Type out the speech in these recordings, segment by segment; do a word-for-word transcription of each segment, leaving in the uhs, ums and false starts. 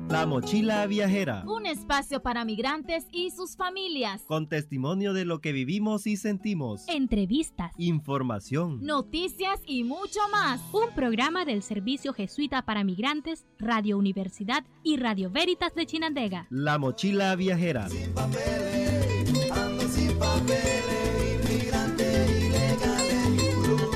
La Mochila Viajera. Un espacio para migrantes y sus familias. Con testimonio de lo que vivimos y sentimos. Entrevistas. Información. Noticias y mucho más. Un programa del Servicio Jesuita para Migrantes, Radio Universidad y Radio Veritas de Chinandega. La Mochila Viajera. Sin papeles, ando sin papeles, inmigrante ilegal en Yurú.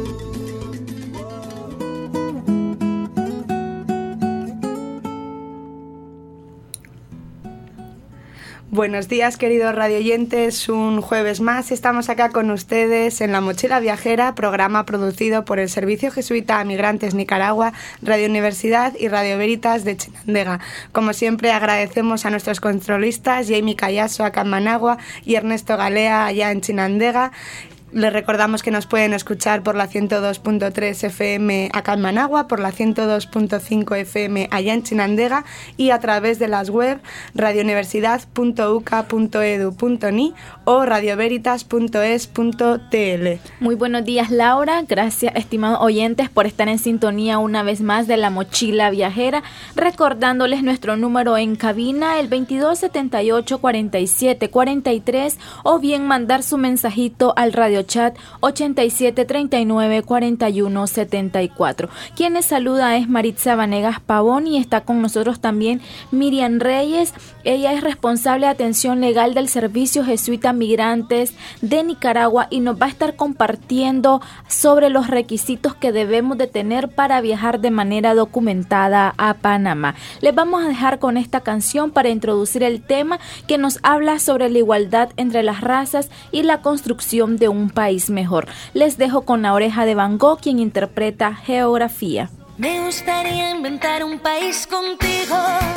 Buenos días, queridos radioyentes. Un jueves más estamos acá con ustedes en La Mochila Viajera, programa producido por el Servicio Jesuita a Migrantes Nicaragua, Radio Universidad y Radio Veritas de Chinandega. Como siempre, agradecemos a nuestros controlistas, Jamie Callaso acá en Managua y Ernesto Galea allá en Chinandega. Les recordamos que nos pueden escuchar por la ciento dos punto tres F M acá en Managua, por la ciento dos punto cinco F M allá en Chinandega y a través de las web radiouniversidad punto u c a punto e d u punto n i o radioveritas punto es punto t l. Muy buenos días, Laura. Gracias, estimados oyentes, por estar en sintonía una vez más de La Mochila Viajera. Recordándoles nuestro número en cabina, el veintidós setenta y ocho cuarenta y siete cuarenta y tres, o bien mandar su mensajito al radio chat ochenta y siete treinta y nueve cuarenta y uno setenta y cuatro. Quienes saluda es Maritza Vanegas Pavón y está con nosotros también Miriam Reyes. Ella es responsable de atención legal del Servicio Jesuita Migrantes de Nicaragua y nos va a estar compartiendo sobre los requisitos que debemos de tener para viajar de manera documentada a Panamá. Les vamos a dejar con esta canción para introducir el tema que nos habla sobre la igualdad entre las razas y la construcción de un país mejor. Les dejo con La Oreja de Van Gogh, quien interpreta Geografía. Me gustaría inventar un país contigo,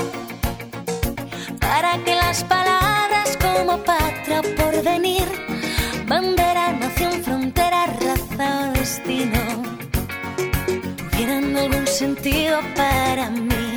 para que las palabras como patria o porvenir, bandera, nación, frontera, raza o destino, tuvieran algún sentido para mí.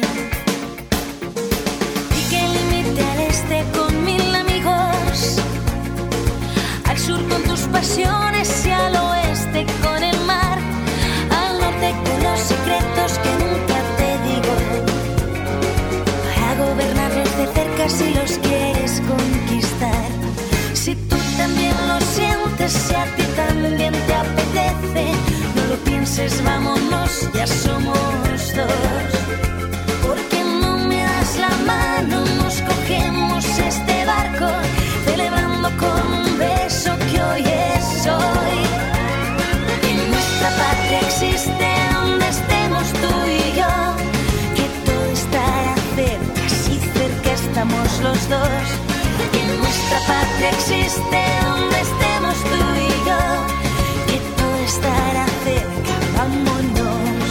Y que limite al este con mil amigos, al sur con tus pasiones y al oeste con el mar, al norte con los secretos que nunca te digo, para gobernarlos de cerca si los quieres conquistar. Si tú también lo sientes, si a ti también te apetece, no lo pienses, vámonos, ya somos dos. ¿Por qué no me das la mano? Nos cogemos este barco, celebrando con un beso que hoy es hoy. En nuestra patria existe donde estemos tú y yo, que todo estará cerca, si cerca estamos los dos. En nuestra patria existe donde estemos tú y yo, que todo estará cerca, vámonos.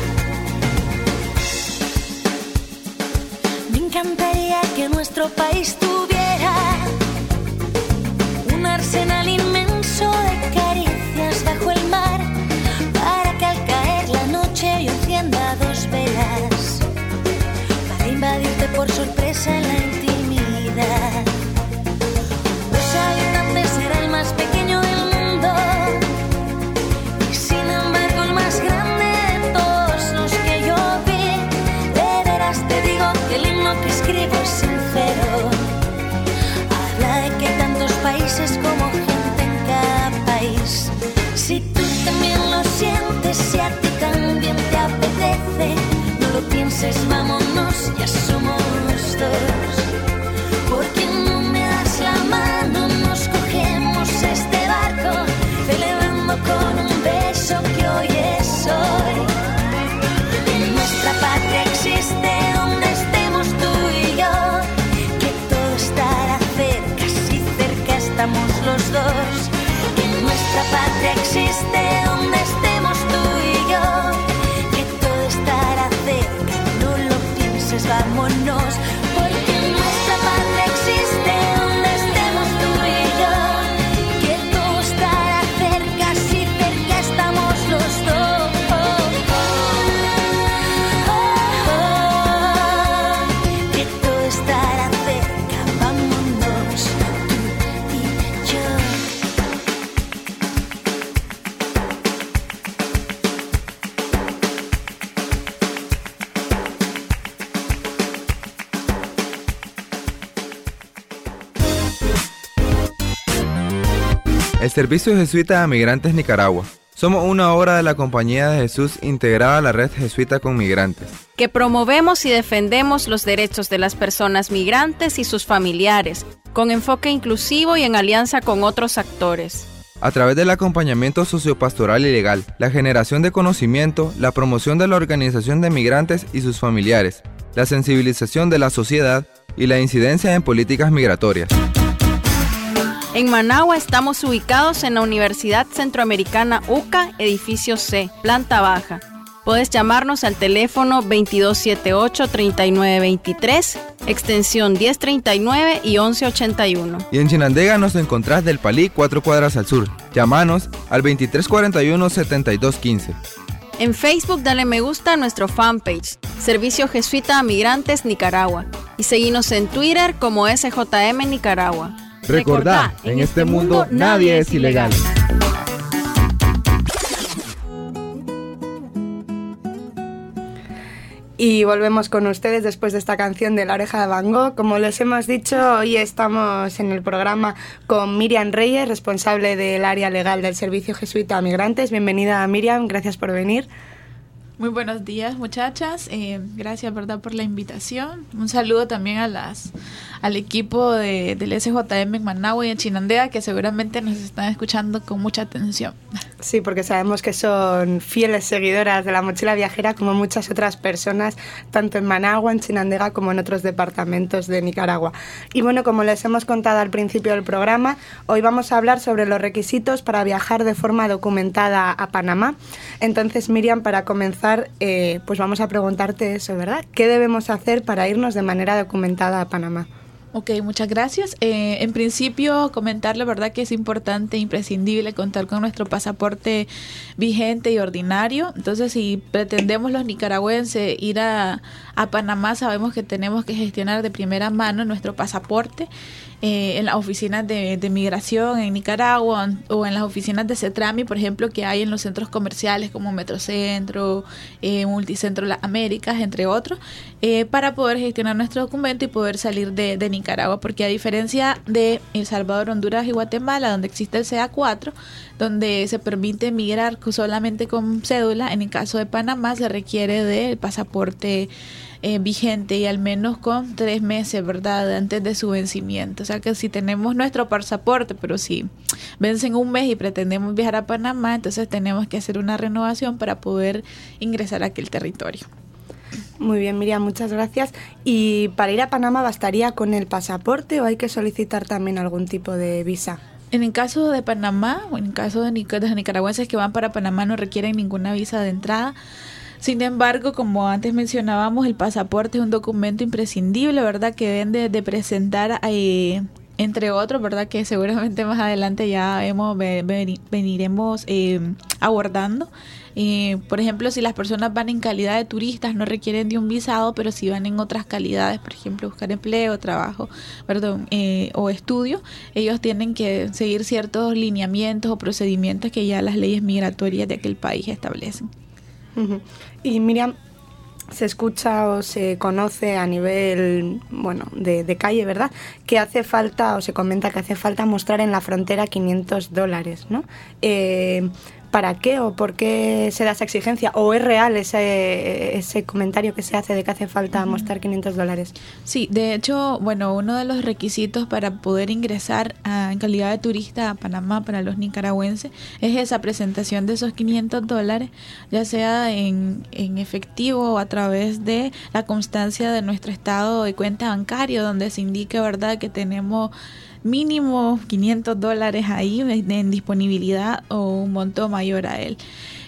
Me encantaría que nuestro país tuviera un arsenal inmenso de caricias bajo el mar, para que al caer la noche yo encienda dos velas, para invadirte por sorpresa en la intimidad. Los habitantes será el más pequeño del mundo, y sin embargo el más grande de todos los que yo vi. De veras te digo que el himno que escribo es sincero, habla de que tantos países como gente en cada país. Si tú también lo sientes, si a ti también te apetece, no lo pienses, vámonos, ya somos dos. ¿Por qué no me das la mano? Nos cogemos este barco, celebrando con un beso que hoy es hoy. En nuestra patria existe donde estemos tú y yo, que todo estará cerca, si cerca estamos los dos. En nuestra patria existe donde estemos tú y yo, que todo estará cerca, no lo pienses, vámonos. Porque en nuestra patria existe donde estemos tú y yo, que todo estará cerca, si cerca estamos los dos. Que todo estará cerca, vámonos, tú y yo. El Servicio Jesuita a Migrantes Nicaragua. Somos una obra de la Compañía de Jesús integrada a la Red Jesuita con Migrantes, que promovemos y defendemos los derechos de las personas migrantes y sus familiares, con enfoque inclusivo y en alianza con otros actores. A través del acompañamiento sociopastoral y legal, la generación de conocimiento, la promoción de la organización de migrantes y sus familiares, la sensibilización de la sociedad y la incidencia en políticas migratorias. En Managua estamos ubicados en la Universidad Centroamericana U C A, edificio C, planta baja. Puedes llamarnos al teléfono veintidós setenta y ocho, treinta y nueve veintitrés, extensión diez treinta y nueve y once ochenta y uno. Y en Chinandega nos encontrás del Palí, cuatro cuadras al sur. Llámanos al veintitrés cuarenta y uno, setenta y dos quince. En Facebook dale me gusta a nuestro fanpage, Servicio Jesuita a Migrantes Nicaragua. Y seguinos en Twitter como S J M Nicaragua. Recordá, en este mundo nadie es ilegal. Y volvemos con ustedes después de esta canción de La Oreja de Van Gogh. Como les hemos dicho, hoy estamos en el programa con Miriam Reyes, responsable del área legal del Servicio Jesuita a Migrantes. Bienvenida, Miriam, gracias por venir. Muy buenos días, muchachas. Eh, gracias, verdad, por la invitación. Un saludo también a las al equipo de, del S J M en Managua y en Chinandega, que seguramente nos están escuchando con mucha atención. Sí, porque sabemos que son fieles seguidoras de La Mochila Viajera, como muchas otras personas, tanto en Managua, en Chinandega, como en otros departamentos de Nicaragua. Y bueno, como les hemos contado al principio del programa, hoy vamos a hablar sobre los requisitos para viajar de forma documentada a Panamá. Entonces, Miriam, para comenzar, eh, pues vamos a preguntarte eso, ¿verdad? ¿Qué debemos hacer para irnos de manera documentada a Panamá? Ok, muchas gracias. Eh, en principio, comentar la verdad que es importante e imprescindible contar con nuestro pasaporte vigente y ordinario. Entonces, si pretendemos los nicaragüenses ir a, a Panamá, sabemos que tenemos que gestionar de primera mano nuestro pasaporte eh, en las oficinas de, de migración en Nicaragua o en las oficinas de CETRAMI, por ejemplo, que hay en los centros comerciales como Metrocentro, eh, Multicentro Las Américas, entre otros, eh, para poder gestionar nuestro documento y poder salir de, de Nicaragua, porque a diferencia de El Salvador, Honduras y Guatemala, donde existe el C A cuatro, donde se permite migrar solamente con cédula, en el caso de Panamá se requiere del pasaporte eh, vigente y al menos con tres meses, ¿verdad?, antes de su vencimiento. O sea que si tenemos nuestro pasaporte, pero si vence en un mes y pretendemos viajar a Panamá, entonces tenemos que hacer una renovación para poder ingresar a aquel territorio. Muy bien, Miriam, muchas gracias. ¿Y para ir a Panamá bastaría con el pasaporte o hay que solicitar también algún tipo de visa? En el caso de Panamá, o en el caso de, nic- de nicaragüenses que van para Panamá, no requieren ninguna visa de entrada. Sin embargo, como antes mencionábamos, el pasaporte es un documento imprescindible, ¿verdad?, que deben de, de presentar, eh, entre otros, ¿verdad?, que seguramente más adelante ya hemos, ven, veniremos eh, abordando. Eh, por ejemplo, si las personas van en calidad de turistas, no requieren de un visado, pero si van en otras calidades, por ejemplo, buscar empleo, trabajo, perdón, eh, o estudio, ellos tienen que seguir ciertos lineamientos o procedimientos que ya las leyes migratorias de aquel país establecen. Uh-huh. Y Miriam, se escucha o se conoce a nivel, bueno, de, de calle, ¿verdad?, que hace falta, o se comenta que hace falta mostrar en la frontera quinientos dólares, ¿no? Eh, ¿Para qué o por qué se da esa exigencia? ¿O es real ese, ese comentario que se hace de que hace falta mostrar quinientos dólares? Sí, de hecho, bueno, uno de los requisitos para poder ingresar a, en calidad de turista a Panamá para los nicaragüenses es esa presentación de esos quinientos dólares, ya sea en, en efectivo o a través de la constancia de nuestro estado de cuenta bancario, donde se indique, ¿verdad?, que tenemos mínimo quinientos dólares ahí en disponibilidad o un monto mayor a él.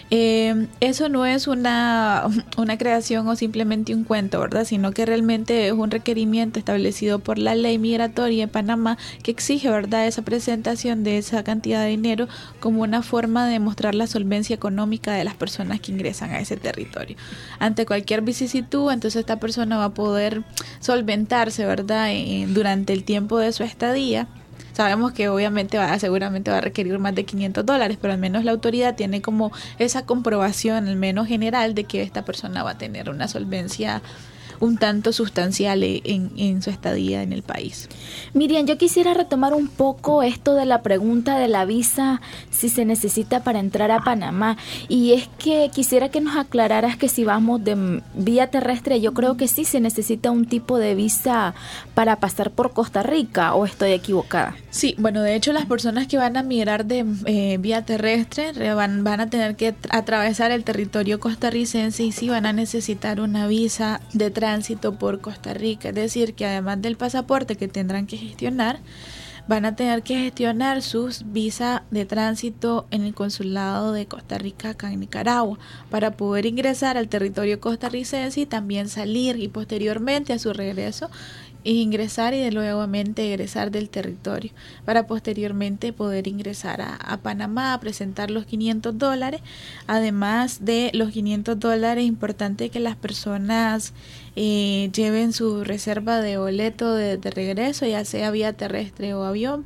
Eh, eso no es una, una creación o simplemente un cuento, ¿verdad?, sino que realmente es un requerimiento establecido por la ley migratoria en Panamá que exige, ¿verdad?, esa presentación de esa cantidad de dinero como una forma de demostrar la solvencia económica de las personas que ingresan a ese territorio. Ante cualquier vicisitud, entonces esta persona va a poder solventarse, ¿verdad?, eh, durante el tiempo de su estadía. Sabemos que obviamente va, seguramente va a requerir más de quinientos dólares, pero al menos la autoridad tiene como esa comprobación, al menos general, de que esta persona va a tener una solvencia un tanto sustancial en, en su estadía en el país. Miriam, yo quisiera retomar un poco esto de la pregunta de la visa, si se necesita para entrar a Panamá. Y es que quisiera que nos aclararas que si vamos de vía terrestre, yo creo que sí se necesita un tipo de visa para pasar por Costa Rica, ¿o estoy equivocada? Sí, bueno, de hecho las personas que van a migrar de eh, vía terrestre van, van a tener que atravesar el territorio costarricense y sí van a necesitar una visa de tránsito por Costa Rica. Es decir, que además del pasaporte que tendrán que gestionar, van a tener que gestionar sus visas de tránsito en el consulado de Costa Rica acá en Nicaragua para poder ingresar al territorio costarricense y también salir, y posteriormente a su regreso ingresar y de nuevamente egresar del territorio para posteriormente poder ingresar a, a Panamá a presentar los quinientos dólares. Además de los quinientos dólares, es importante que las personas eh, lleven su reserva de boleto de, de regreso, ya sea vía terrestre o avión.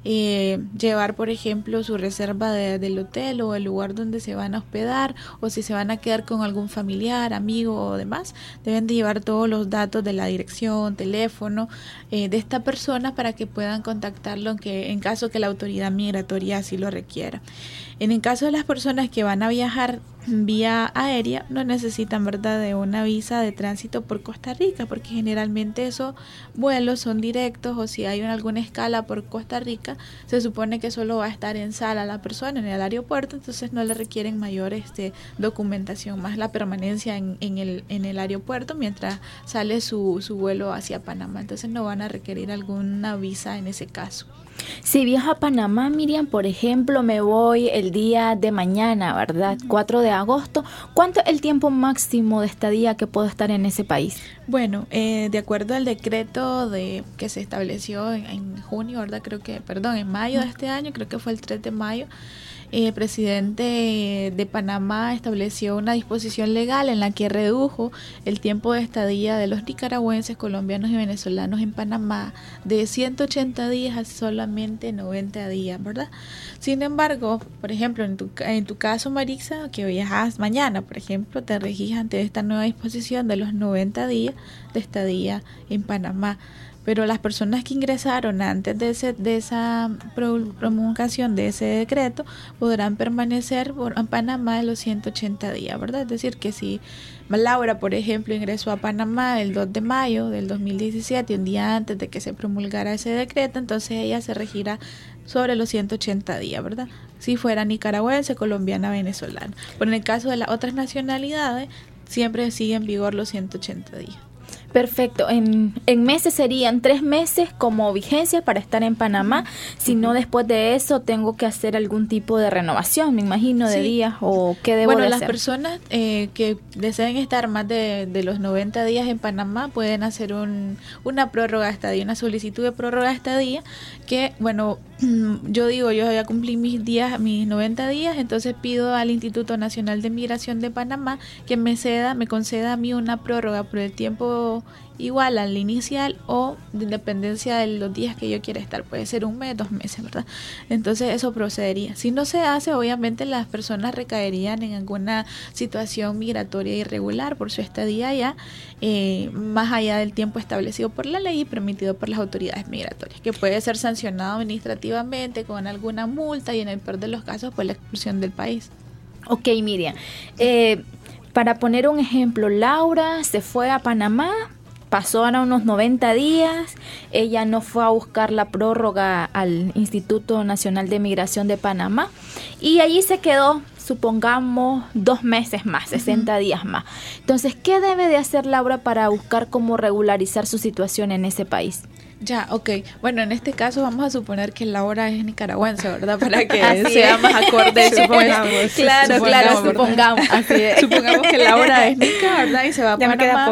Eh, llevar, por ejemplo, su reserva de, del hotel o el lugar donde se van a hospedar, o si se van a quedar con algún familiar, amigo o demás, deben de llevar todos los datos de la dirección, teléfono eh, de esta persona para que puedan contactarlo en, que, en caso que la autoridad migratoria así lo requiera. En el caso de las personas que van a viajar vía aérea, no necesitan, ¿verdad?, de una visa de tránsito por Costa Rica, porque generalmente esos vuelos son directos, o si hay una, alguna escala por Costa Rica, se supone que solo va a estar en sala la persona en el aeropuerto, entonces no le requieren mayor este, documentación, más la permanencia en, en, el, en el aeropuerto mientras sale su, su vuelo hacia Panamá, entonces no van a requerir alguna visa en ese caso. Si viajo a Panamá, Miriam, por ejemplo, me voy el día de mañana, ¿verdad? cuatro de agosto. ¿Cuánto es el tiempo máximo de estadía que puedo estar en ese país? Bueno, eh, de acuerdo al decreto de que se estableció en, en junio, ¿verdad? Creo que, perdón, en mayo de este año, creo que fue el tres de mayo, el presidente de Panamá estableció una disposición legal en la que redujo el tiempo de estadía de los nicaragüenses, colombianos y venezolanos en Panamá de ciento ochenta días a solamente noventa días, ¿verdad? Sin embargo, por ejemplo, en tu, en tu caso, Marixa, que viajas mañana, por ejemplo, te regís ante esta nueva disposición de los noventa días de estadía en Panamá. Pero las personas que ingresaron antes de, ese, de esa promulgación de ese decreto podrán permanecer por, en Panamá los ciento ochenta días, ¿verdad? Es decir, que si Laura, por ejemplo, ingresó a Panamá el dos de mayo del dos mil diecisiete, un día antes de que se promulgara ese decreto, entonces ella se regirá sobre los ciento ochenta días, ¿verdad? Si fuera nicaragüense, colombiana, venezolana. Pero en el caso de las otras nacionalidades, siempre sigue en vigor los ciento ochenta días. Perfecto, en, en meses serían tres meses como vigencia para estar en Panamá, si no después de eso tengo que hacer algún tipo de renovación, me imagino, de sí. días, o qué debo bueno, de hacer. Bueno, las personas eh, que deseen estar más de, de los noventa días en Panamá pueden hacer un, una prórroga de estadía, una solicitud de prórroga de estadía, que bueno, yo digo, yo ya cumplí mis días, mis noventa días, entonces pido al Instituto Nacional de Migración de Panamá que me ceda, me conceda a mí una prórroga por el tiempo igual al inicial o de dependencia de los días que yo quiera estar, puede ser un mes, dos meses, ¿verdad? Entonces eso procedería. Si no se hace, obviamente las personas recaerían en alguna situación migratoria irregular por su estadía allá, eh, más allá del tiempo establecido por la ley y permitido por las autoridades migratorias, que puede ser sancionado administrativamente con alguna multa y en el peor de los casos por la expulsión del país. Ok, Miriam, eh, para poner un ejemplo, Laura se fue a Panamá, pasó ahora unos noventa días, ella no fue a buscar la prórroga al Instituto Nacional de Migración de Panamá y allí se quedó, supongamos, dos meses más, sesenta uh-huh. días más. Entonces, ¿qué debe de hacer Laura para buscar cómo regularizar su situación en ese país? Ya, ok. Bueno, en este caso vamos a suponer que Laura es nicaragüense, ¿verdad? Para que sea más acorde. Supongamos. Claro, supongamos, claro, ¿verdad? supongamos. Así es. Supongamos que Laura es nica, ¿verdad? Y se va a ya Panamá. Ya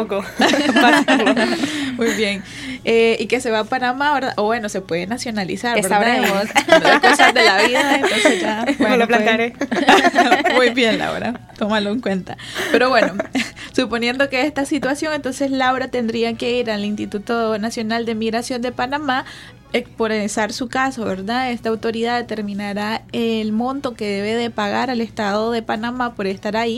me queda poco. Muy bien. Eh, y que se va a Panamá, ¿verdad? O bueno, se puede nacionalizar, que ¿verdad? sabremos. Las cosas de la vida, entonces ya. Bueno, lo plantearé. Pues, muy bien, Laura. Tómalo en cuenta. Pero bueno, suponiendo que esta situación, entonces Laura tendría que ir al Instituto Nacional de Migración de Panamá, expresar su caso, ¿verdad? Esta autoridad determinará el monto que debe de pagar al Estado de Panamá por estar ahí.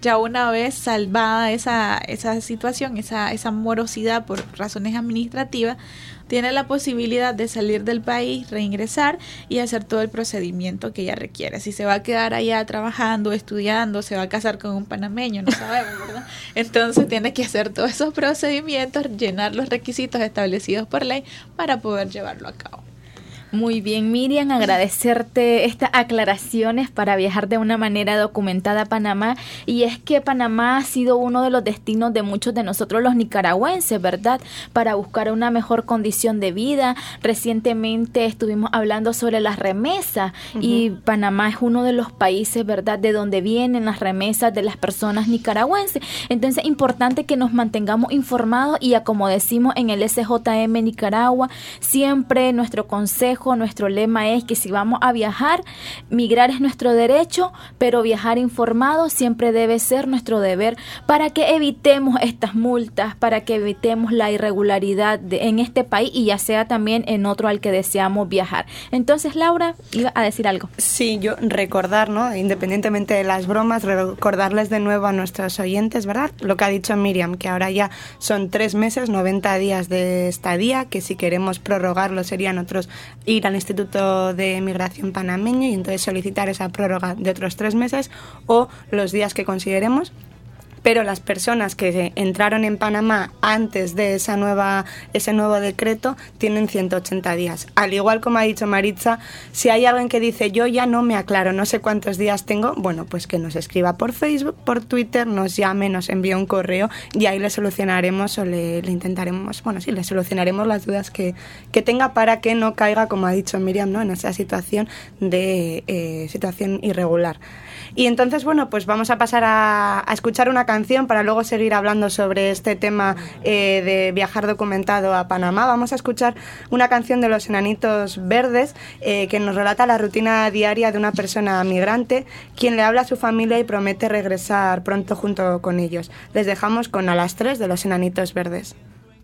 ya una vez salvada esa, esa situación, esa, esa morosidad por razones administrativas, tiene la posibilidad de salir del país, reingresar y hacer todo el procedimiento que ella requiere. Si se va a quedar allá trabajando, estudiando, se va a casar con un panameño, no sabemos, ¿verdad? Entonces tiene que hacer todos esos procedimientos, llenar los requisitos establecidos por ley para poder llevarlo a cabo. Muy bien, Miriam, agradecerte estas aclaraciones para viajar de una manera documentada a Panamá. Y es que Panamá ha sido uno de los destinos de muchos de nosotros los nicaragüenses, ¿verdad? Para buscar una mejor condición de vida. Recientemente estuvimos hablando sobre las remesas, uh-huh. y Panamá es uno de los países, ¿verdad?, de donde vienen las remesas de las personas nicaragüenses. Entonces es importante que nos mantengamos informados y, como decimos en el S J M Nicaragua, siempre nuestro consejo, nuestro lema es que si vamos a viajar, migrar es nuestro derecho, pero viajar informado siempre debe ser nuestro deber, para que evitemos estas multas, para que evitemos la irregularidad de, en este país, y ya sea también en otro al que deseamos viajar. Entonces, Laura, iba a decir algo. Sí, yo recordar, ¿no?, independientemente de las bromas, recordarles de nuevo a nuestros oyentes, ¿verdad?, lo que ha dicho Miriam, que ahora ya son tres meses, noventa días de estadía, que si queremos prorrogarlo serían otros, ir al Instituto de Migración panameño y entonces solicitar esa prórroga de otros tres meses o los días que consideremos. Pero las personas que entraron en Panamá antes de esa nueva, ese nuevo decreto tienen ciento ochenta días. Al igual como ha dicho Maritza, si hay alguien que dice yo ya no me aclaro, no sé cuántos días tengo, bueno, pues que nos escriba por Facebook, por Twitter, nos llame, nos envíe un correo y ahí le solucionaremos o le, le intentaremos, bueno, sí, le solucionaremos las dudas que, que tenga para que no caiga, como ha dicho Miriam, ¿no?, en esa situación de eh, situación irregular. Y entonces, bueno, pues vamos a pasar a, a escuchar una canción para luego seguir hablando sobre este tema eh, de viajar documentado a Panamá. Vamos a escuchar una canción de Los Enanitos Verdes eh, que nos relata la rutina diaria de una persona migrante, quien le habla a su familia y promete regresar pronto junto con ellos. Les dejamos con A las tres de Los Enanitos Verdes.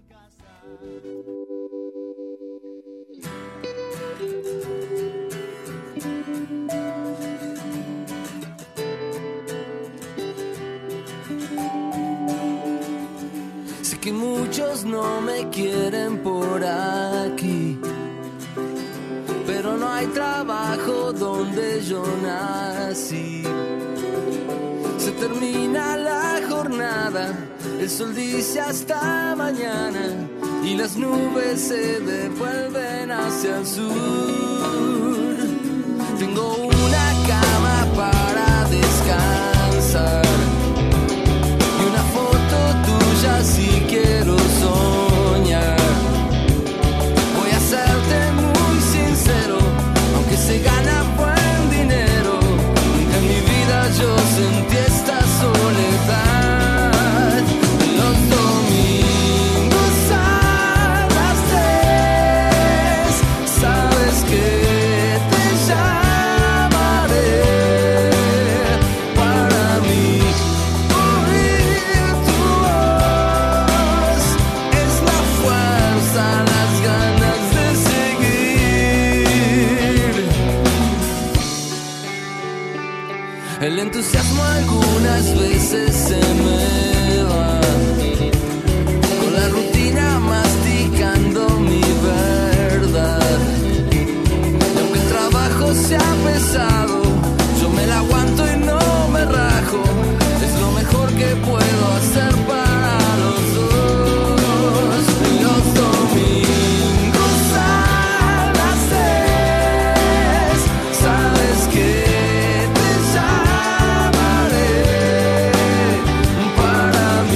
Que muchos no me quieren por aquí, pero no hay trabajo donde yo nací. Se termina la jornada, el sol dice hasta mañana y las nubes se devuelven hacia el sur. Tengo una cama para descansar y una foto tuya si quiero soñar. Voy a serte muy sincero, aunque se gana buen dinero, nunca en mi vida yo sentí esta soledad. Los domingos a las tres, sabes que te llamaré. Para mí oír tu voz es la fuerza, las ganas de seguir. El entusiasmo algunas veces se me va, con la rutina masticando mi verdad. Y aunque el trabajo sea pesado, yo me la aguanto y no me rajo. Es lo mejor que puedo hacer para los dos. Los domingos a las tres, sabes que te llamaré. Para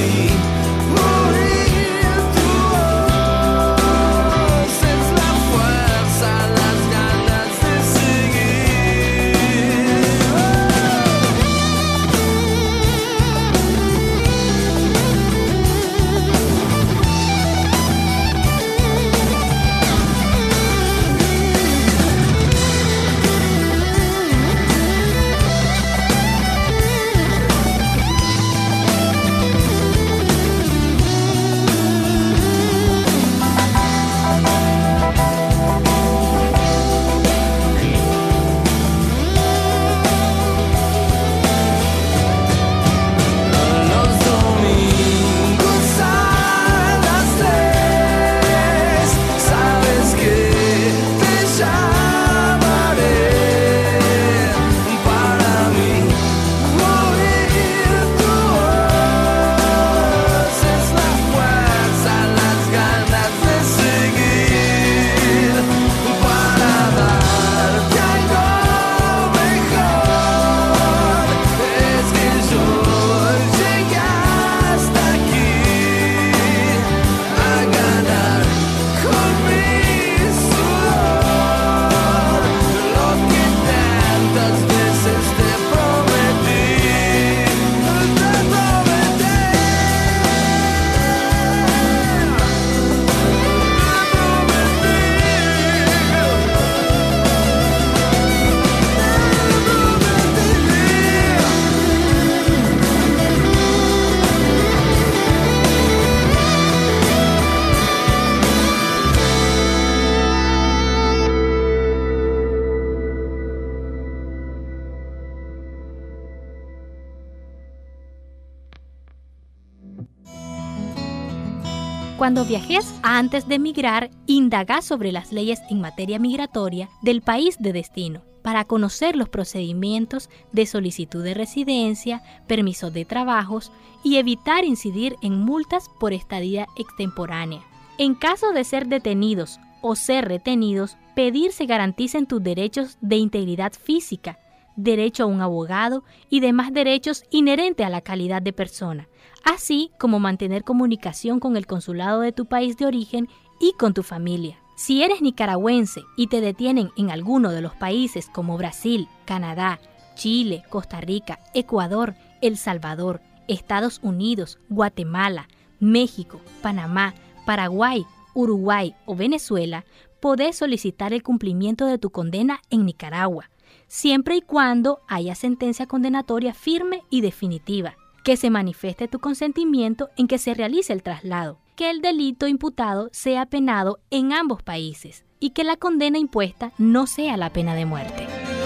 Cuando viajes, antes de emigrar, indaga sobre las leyes en materia migratoria del país de destino, para conocer los procedimientos de solicitud de residencia, permisos de trabajos y evitar incidir en multas por estadía extemporánea. En caso de ser detenidos o ser retenidos, pedir se garanticen tus derechos de integridad física, derecho a un abogado y demás derechos inherentes a la calidad de persona, así como mantener comunicación con el consulado de tu país de origen y con tu familia. Si eres nicaragüense y te detienen en alguno de los países como Brasil, Canadá, Chile, Costa Rica, Ecuador, El Salvador, Estados Unidos, Guatemala, México, Panamá, Paraguay, Uruguay o Venezuela, podés solicitar el cumplimiento de tu condena en Nicaragua, siempre y cuando haya sentencia condenatoria firme y definitiva, que se manifieste tu consentimiento en que se realice el traslado, que el delito imputado sea penado en ambos países y que la condena impuesta no sea la pena de muerte.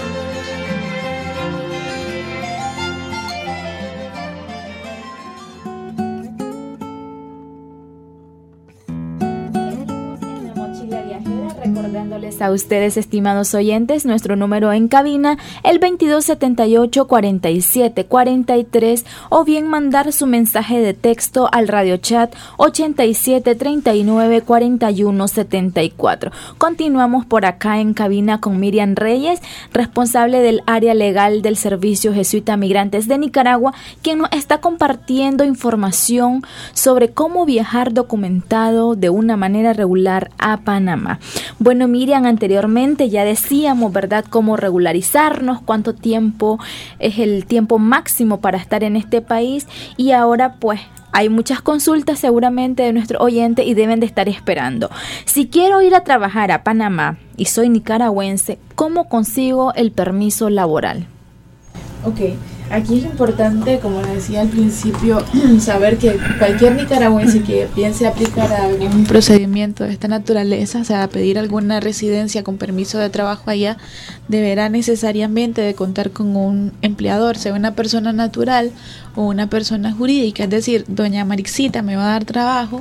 Recordándoles a ustedes, estimados oyentes, nuestro número en cabina, el veintidós setenta y ocho, cuarenta y siete, cuarenta y tres, o bien mandar su mensaje de texto al radio chat ochenta y siete, treinta y nueve, cuarenta y uno, setenta y cuatro. Continuamos por acá en cabina con Miriam Reyes, responsable del área legal del Servicio Jesuita Migrantes de Nicaragua, quien nos está compartiendo información sobre cómo viajar documentado de una manera regular a Panamá. Bueno, Miriam, anteriormente ya decíamos, ¿verdad?, cómo regularizarnos, cuánto tiempo es el tiempo máximo para estar en este país, y ahora pues hay muchas consultas seguramente de nuestro oyente y deben de estar esperando. Si quiero ir a trabajar a Panamá y soy nicaragüense, ¿cómo consigo el permiso laboral? Ok, aquí es importante, como les decía al principio, saber que cualquier nicaragüense que piense aplicar a algún procedimiento de esta naturaleza, o sea, pedir alguna residencia con permiso de trabajo allá, deberá necesariamente de contar con un empleador, sea una persona natural o una persona jurídica. Es decir, doña Marixita me va a dar trabajo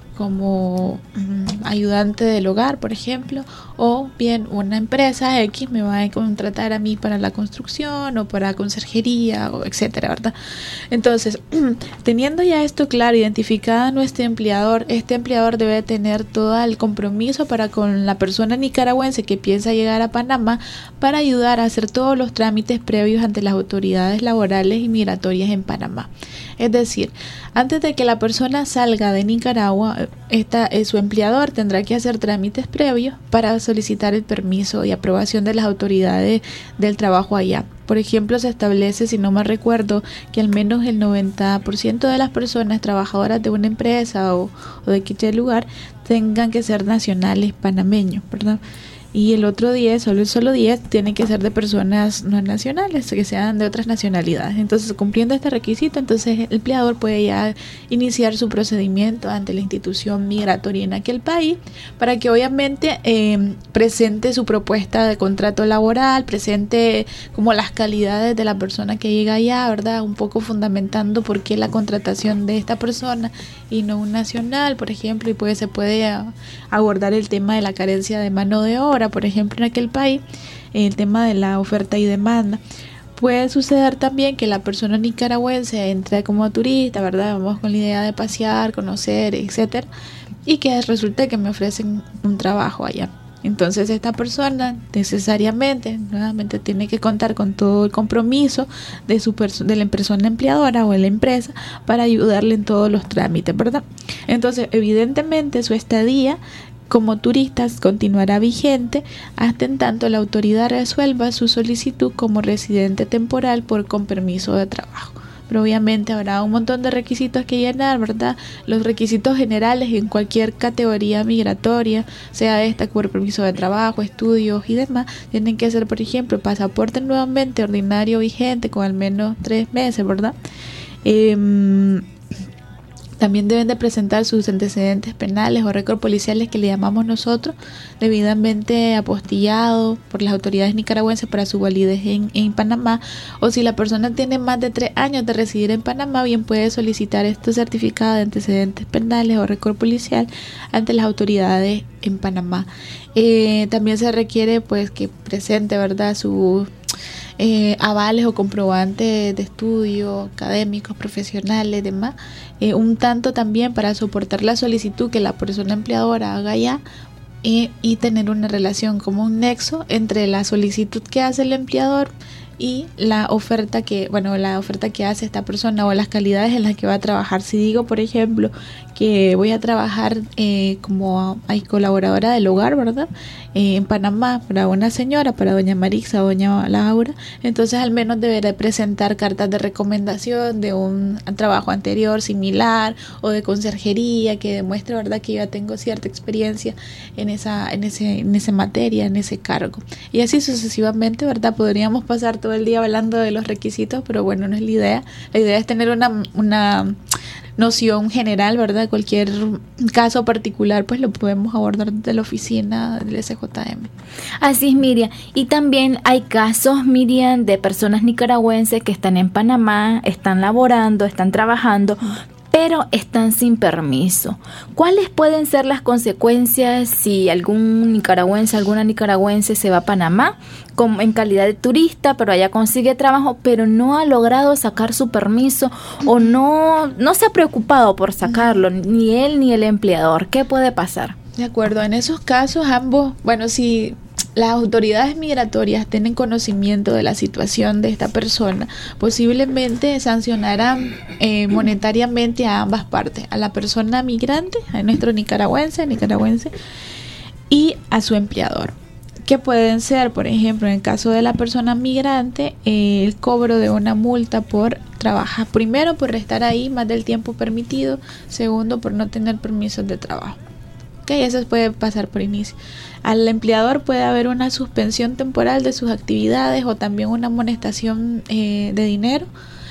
como um, ayudante del hogar, por ejemplo, o bien una empresa X me va a contratar a mí para la construcción o para conserjería, o etcétera, ¿verdad? Entonces, teniendo ya esto claro, identificada nuestro empleador, este empleador debe tener todo el compromiso para con la persona nicaragüense que piensa llegar a Panamá para ayudar a hacer todos los trámites previos ante las autoridades laborales y migratorias en Panamá. Es decir, antes de que la persona salga de Nicaragua, esta, eh, su empleador tendrá que hacer trámites previos para solicitar el permiso y aprobación de las autoridades del trabajo allá. Por ejemplo, se establece, si no me recuerdo, que al menos el noventa por ciento de las personas trabajadoras de una empresa o, o de cualquier lugar tengan que ser nacionales panameños, ¿verdad? Y el otro diez, solo el solo diez, tienen que ser de personas no nacionales, que sean de otras nacionalidades. Entonces, cumpliendo este requisito, entonces el empleador puede ya iniciar su procedimiento ante la institución migratoria en aquel país, para que obviamente eh, presente su propuesta de contrato laboral, presente como las calidades de la persona que llega allá, ¿verdad? Un poco fundamentando por qué la contratación de esta persona y no un nacional, por ejemplo, y pues se puede a, abordar el tema de la carencia de mano de obra, por ejemplo, en aquel país, el tema de la oferta y demanda. Puede suceder también que la persona nicaragüense entre como turista, ¿verdad? Vamos con la idea de pasear, conocer, etcétera, y que resulte que me ofrecen un trabajo allá. Entonces esta persona necesariamente, nuevamente, tiene que contar con todo el compromiso de su perso- de la persona empleadora o de la empresa para ayudarle en todos los trámites, ¿verdad? Entonces, evidentemente, su estadía como turistas continuará vigente hasta en tanto la autoridad resuelva su solicitud como residente temporal por con permiso de trabajo. Pero obviamente habrá un montón de requisitos que llenar, ¿verdad? Los requisitos generales en cualquier categoría migratoria, sea esta por permiso de trabajo, estudios y demás, tienen que ser, por ejemplo, pasaporte nuevamente ordinario vigente con al menos tres meses, ¿verdad? Eh, También deben de presentar sus antecedentes penales o récords policiales, que le llamamos nosotros, debidamente apostillado por las autoridades nicaragüenses para su validez en, en Panamá. O si la persona tiene más de tres años de residir en Panamá, bien puede solicitar este certificado de antecedentes penales o récord policial ante las autoridades en Panamá. Eh, también se requiere pues que presente, ¿verdad?, su Eh, avales o comprobantes de estudio, académicos, profesionales, demás, eh, un tanto también para soportar la solicitud que la persona empleadora haga ya, eh, y tener una relación como un nexo entre la solicitud que hace el empleador y la oferta que, bueno, la oferta que hace esta persona o las calidades en las que va a trabajar. Si digo, por ejemplo, que voy a trabajar eh, como hay colaboradora del hogar, ¿verdad?, Eh, en Panamá para una señora, para doña Marixa o doña Laura, entonces al menos deberá presentar cartas de recomendación de un trabajo anterior similar o de conserjería que demuestre, ¿verdad?, que yo ya tengo cierta experiencia en esa, en ese, en esa materia, en ese cargo. Y así sucesivamente, ¿verdad? Podríamos pasar todo el día hablando de los requisitos, pero bueno, no es la idea. La idea es tener una, una noción general, ¿verdad? Cualquier caso particular pues lo podemos abordar desde la oficina del S J M. Así es, Miriam. Y también hay casos, Miriam, de personas nicaragüenses que están en Panamá, están laborando, están trabajando, pero están sin permiso. ¿Cuáles pueden ser las consecuencias si algún nicaragüense, alguna nicaragüense se va a Panamá como en calidad de turista, pero allá consigue trabajo, pero no ha logrado sacar su permiso o no, no se ha preocupado por sacarlo, ni él ni el empleador? ¿Qué puede pasar? De acuerdo, en esos casos ambos, bueno, si las autoridades migratorias tienen conocimiento de la situación de esta persona, posiblemente sancionarán eh, monetariamente a ambas partes, a la persona migrante, a nuestro nicaragüense, nicaragüense, y a su empleador. Que pueden ser, por ejemplo, en el caso de la persona migrante, eh, el cobro de una multa por trabajar, primero por estar ahí más del tiempo permitido, segundo por no tener permisos de trabajo. Okay, eso puede pasar por inicio. Al empleador puede haber una suspensión temporal de sus actividades o también una amonestación eh, de dinero.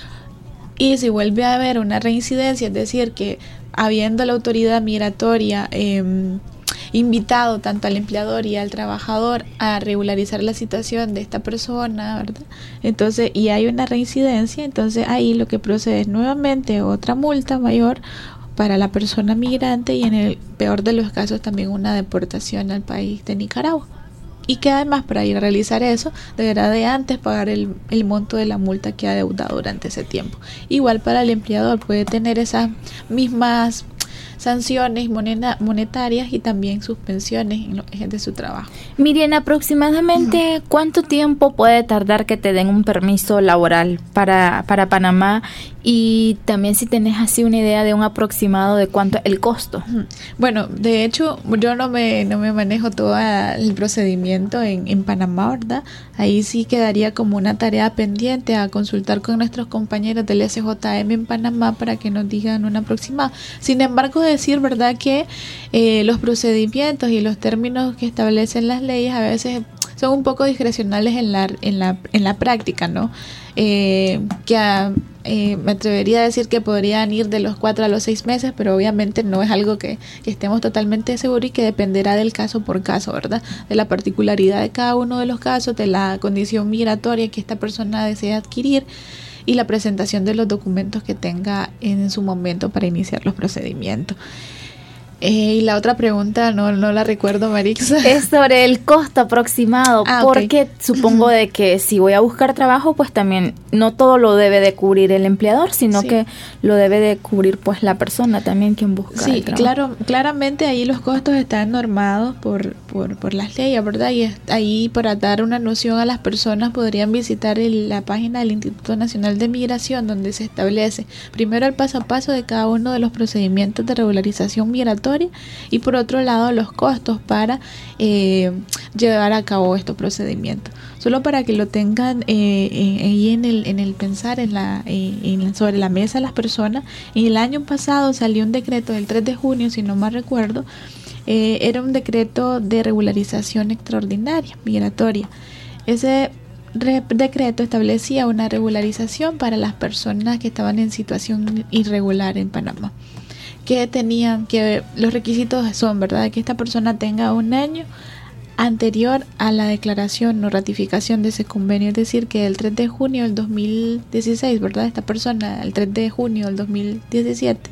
Y si vuelve a haber una reincidencia, es decir, que habiendo la autoridad migratoria eh, invitado tanto al empleador y al trabajador a regularizar la situación de esta persona, ¿verdad?, entonces, y hay una reincidencia, entonces ahí lo que procede es nuevamente otra multa mayor para la persona migrante y en el peor de los casos también una deportación al país de Nicaragua. Y que además para ir a realizar eso deberá de antes pagar el, el monto de la multa que ha deudado durante ese tiempo. Igual para el empleador puede tener esas mismas sanciones moneda, monetarias y también suspensiones en lo, de su trabajo. Miriam, aproximadamente uh-huh. ¿cuánto tiempo puede tardar que te den un permiso laboral para, para Panamá? Y también si tenés así una idea de un aproximado de cuánto es el costo. Uh-huh. Bueno, de hecho yo no me, no me manejo todo el procedimiento en, en Panamá, ¿verdad? Ahí sí quedaría como una tarea pendiente a consultar con nuestros compañeros del S J M en Panamá para que nos digan un aproximado. Sin embargo, decir, ¿verdad?, que eh, los procedimientos y los términos que establecen las leyes a veces son un poco discrecionales en la, en la, en la práctica, ¿no? Eh, que a, eh, me atrevería a decir que podrían ir de los cuatro a los seis meses, pero obviamente no es algo que, que estemos totalmente seguros y que dependerá del caso por caso, ¿verdad? De la particularidad de cada uno de los casos, de la condición migratoria que esta persona desea adquirir y la presentación de los documentos que tenga en su momento para iniciar los procedimientos. Eh, y la otra pregunta no, no la recuerdo, Marixa. Es sobre el costo aproximado, ah, porque okay. supongo de que si voy a buscar trabajo, pues también no todo lo debe de cubrir el empleador, sino sí. que lo debe de cubrir pues la persona también quien busca sí, el trabajo. Claro, claramente ahí los costos están normados por, por, por las leyes, ¿verdad? Y ahí para dar una noción a las personas podrían visitar el, la página del Instituto Nacional de Migración, donde se establece primero el paso a paso de cada uno de los procedimientos de regularización migratoria y por otro lado los costos para eh, llevar a cabo estos procedimientos. Solo para que lo tengan eh, ahí en el, en el pensar en la, eh, en, sobre la mesa las personas. En el año pasado salió un decreto del tres de junio, si no mal recuerdo, eh, era un decreto de regularización extraordinaria migratoria. Ese Re- decreto establecía una regularización para las personas que estaban en situación irregular en Panamá. que tenían, que los requisitos son, ¿verdad?, que esta persona tenga un año anterior a la declaración o ratificación de ese convenio, es decir, que el tres de junio del dos mil dieciséis, ¿verdad?, esta persona el tres de junio del dos mil diecisiete,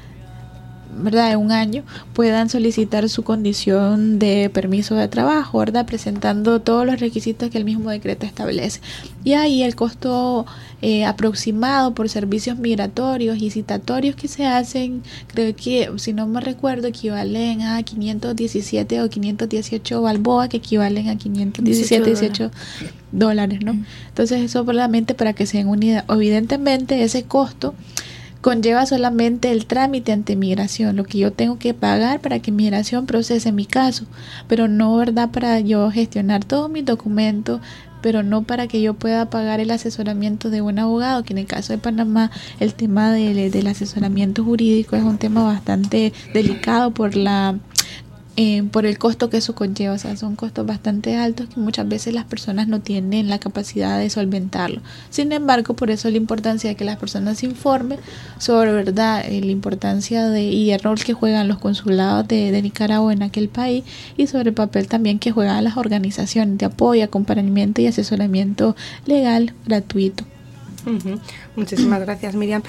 ¿verdad?, de un año, puedan solicitar su condición de permiso de trabajo, ¿verdad?, presentando todos los requisitos que el mismo decreto establece. Y ahí el costo eh, aproximado por servicios migratorios y citatorios que se hacen, creo que, si no me recuerdo, equivalen a quinientos diecisiete o quinientos dieciocho balboas, que equivalen a quinientos diecisiete, dieciocho dólares, ¿no? Entonces, eso solamente para que se den una idea. Evidentemente, ese costo conlleva solamente el trámite ante migración, lo que yo tengo que pagar para que migración procese mi caso, pero no, ¿verdad?, para yo gestionar todos mis documentos, pero no para que yo pueda pagar el asesoramiento de un abogado, que en el caso de Panamá el tema de, del asesoramiento jurídico es un tema bastante delicado por la Eh, por el costo que eso conlleva. O sea, son costos bastante altos que muchas veces las personas no tienen la capacidad de solventarlo. Sin embargo, por eso la importancia de que las personas se informen sobre, ¿verdad?, eh, la importancia de, y el rol que juegan los consulados de, de Nicaragua en aquel país, y sobre el papel también que juegan las organizaciones de apoyo, acompañamiento y asesoramiento legal gratuito. Uh-huh. Muchísimas gracias, Miriam.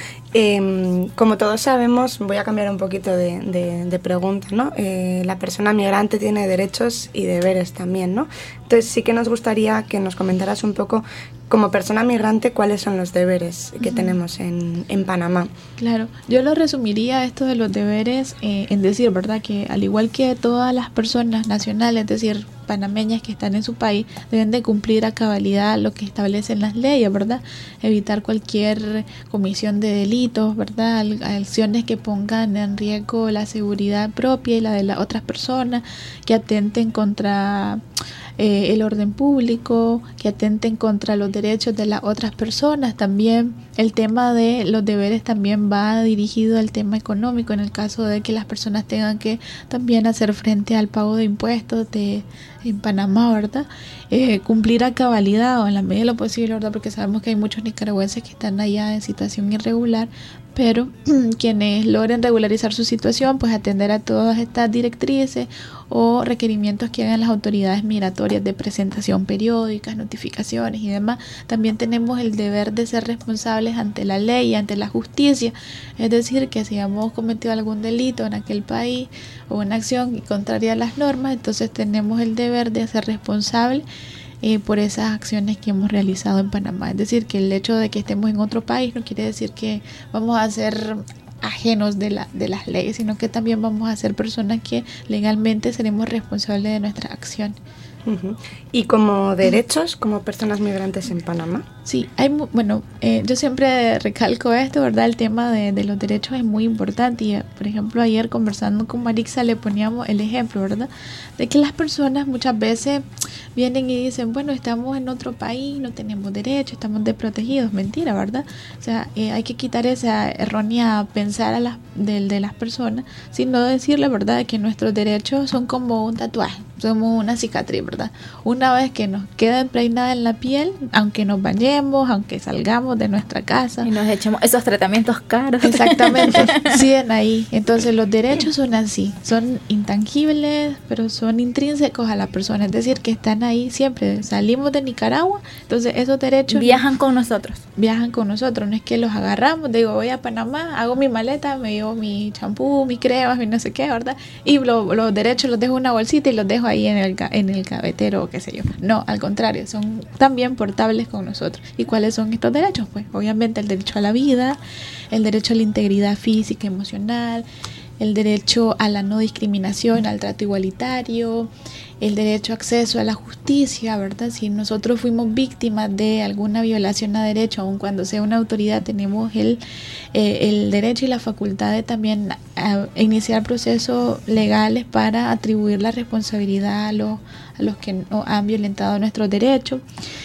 Eh, como todos sabemos, voy a cambiar un poquito de, de, de pregunta, ¿no? Eh, la persona migrante tiene derechos y deberes también, ¿no? Entonces sí que nos gustaría que nos comentaras un poco, como persona migrante, cuáles son los deberes que uh-huh. tenemos en, en Panamá. Claro, yo lo resumiría esto de los deberes eh, en decir, ¿verdad?, que al igual que todas las personas nacionales, es decir, panameñas que están en su país, deben de cumplir a cabalidad lo que establecen las leyes, ¿verdad? Evitar cualquier comisión de delitos, ¿verdad? Acciones que pongan en riesgo la seguridad propia y la de las otras personas, que atenten contra eh, el orden público, que atenten contra los derechos de las otras personas. También el tema de los deberes también va dirigido al tema económico, en el caso de que las personas tengan que también hacer frente al pago de impuestos de en Panamá, ¿verdad? Eh, cumplir a cabalidad o en la medida de lo posible, ¿verdad? Porque sabemos que hay muchos nicaragüenses que están allá en situación irregular, pero quienes logren regularizar su situación, pues atender a todas estas directrices o requerimientos que hagan las autoridades migratorias de presentación periódicas, notificaciones y demás. También tenemos el deber de ser responsables ante la ley y ante la justicia, es decir, que si hemos cometido algún delito en aquel país o una acción contraria a las normas, entonces tenemos el deber de ser responsables Eh, por esas acciones que hemos realizado en Panamá. Es decir, que el hecho de que estemos en otro país no quiere decir que vamos a ser ajenos de, la, de las leyes, sino que también vamos a ser personas que legalmente seremos responsables de nuestras acciones. Uh-huh. ¿Y como derechos, como personas migrantes en Panamá? Sí, hay bueno, eh, yo siempre recalco esto, ¿verdad? El tema de, de los derechos es muy importante y, por ejemplo, ayer conversando con Marixa le poníamos el ejemplo, ¿verdad? De que las personas muchas veces vienen y dicen, bueno, estamos en otro país, no tenemos derechos, estamos desprotegidos. Mentira, ¿verdad? O sea, eh, hay que quitar esa errónea pensar a las, de, de las personas, sino decir la verdad que nuestros derechos son como un tatuaje, somos una cicatriz, ¿verdad? Una vez que nos queda impregnada en la piel, aunque nos bañemos, aunque salgamos de nuestra casa y nos echemos esos tratamientos caros, exactamente, siguen ahí. Entonces los derechos son así, son intangibles, pero son intrínsecos a la persona, es decir, que están ahí siempre. Salimos de Nicaragua, entonces esos derechos viajan con nosotros, viajan con nosotros, no es que los agarramos, digo, voy a Panamá, hago mi maleta, me llevo mi champú, mi crema, mi no sé qué, ¿verdad? Y lo, los derechos los dejo en una bolsita y los dejo ahí en el, en el gavetero o qué sé yo. No, al contrario, son también portables con nosotros. ¿Y cuáles son estos derechos? Pues obviamente el derecho a la vida, el derecho a la integridad física, emocional, el derecho a la no discriminación, al trato igualitario, el derecho a acceso a la justicia, ¿verdad? Si nosotros fuimos víctimas de alguna violación a derecho, aun cuando sea una autoridad, tenemos el, eh, el derecho y la facultad de también a, a iniciar procesos legales para atribuir la responsabilidad a los, a los que no han violentado nuestros derechos.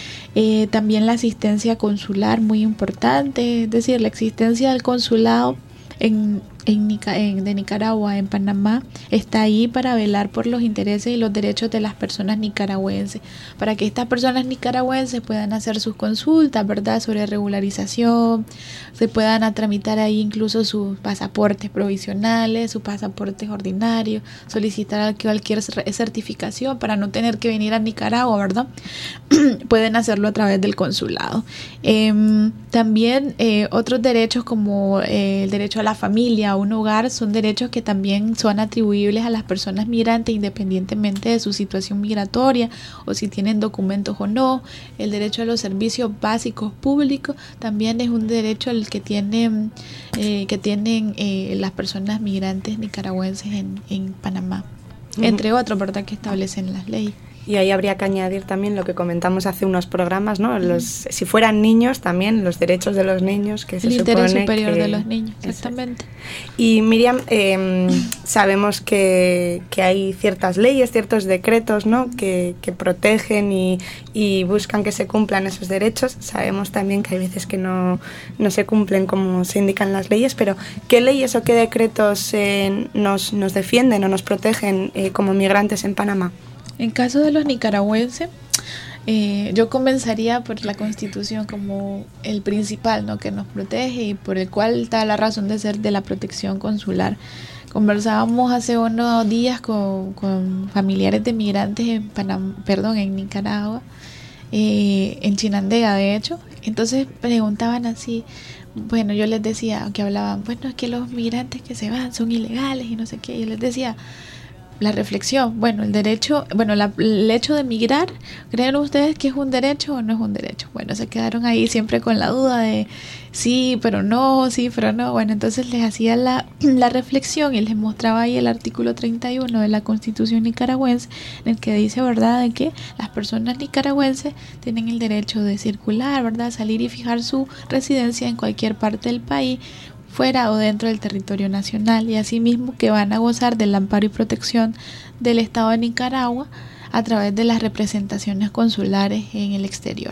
Eh, también la asistencia consular, muy importante, es decir, la existencia del consulado en en Nica- en, de Nicaragua en Panamá está ahí para velar por los intereses y los derechos de las personas nicaragüenses, para que estas personas nicaragüenses puedan hacer sus consultas, ¿verdad?, sobre regularización, se puedan a tramitar ahí incluso sus pasaportes provisionales, sus pasaportes ordinarios, solicitar cualquier certificación para no tener que venir a Nicaragua, ¿verdad? Pueden hacerlo a través del consulado. Eh, también eh, otros derechos como eh, el derecho a la familia, a un hogar, son derechos que también son atribuibles a las personas migrantes independientemente de su situación migratoria o si tienen documentos o no. El derecho a los servicios básicos públicos también es un derecho al que tienen, eh, que tienen eh, las personas migrantes nicaragüenses en, en Panamá, uh-huh. entre otros, ¿verdad?, que establecen las leyes. Y ahí habría que añadir también lo que comentamos hace unos programas, ¿no? Los, si fueran niños, también los derechos de los niños, que se el supone interés superior que, de los niños, exactamente. Y Miriam, eh, sabemos que, que hay ciertas leyes, ciertos decretos, ¿no?, que, que protegen y, y buscan que se cumplan esos derechos. Sabemos también que hay veces que no, no se cumplen como se indican las leyes, pero ¿qué leyes o qué decretos eh, nos, nos defienden o nos protegen eh, como migrantes en Panamá? En caso de los nicaragüenses, eh, yo comenzaría por la Constitución como el principal, ¿no?, que nos protege y por el cual está la razón de ser de la protección consular. Conversábamos hace unos días con, con familiares de migrantes en Panam- perdón, en Nicaragua, eh, en Chinandega de hecho. Entonces preguntaban así, bueno, yo les decía, que hablaban, bueno, es que los migrantes que se van son ilegales y no sé qué. Yo les decía, la reflexión, bueno, el derecho, bueno, la, el hecho de migrar, ¿creen ustedes que es un derecho o no es un derecho? Bueno, se quedaron ahí siempre con la duda de sí, pero no, sí, pero no. Bueno, entonces les hacía la, la reflexión y les mostraba ahí el artículo treinta y uno de la Constitución nicaragüense, en el que dice, ¿verdad?, de que las personas nicaragüenses tienen el derecho de circular, ¿verdad?, salir y fijar su residencia en cualquier parte del país, fuera o dentro del territorio nacional, y asimismo que van a gozar del amparo y protección del Estado de Nicaragua a través de las representaciones consulares en el exterior.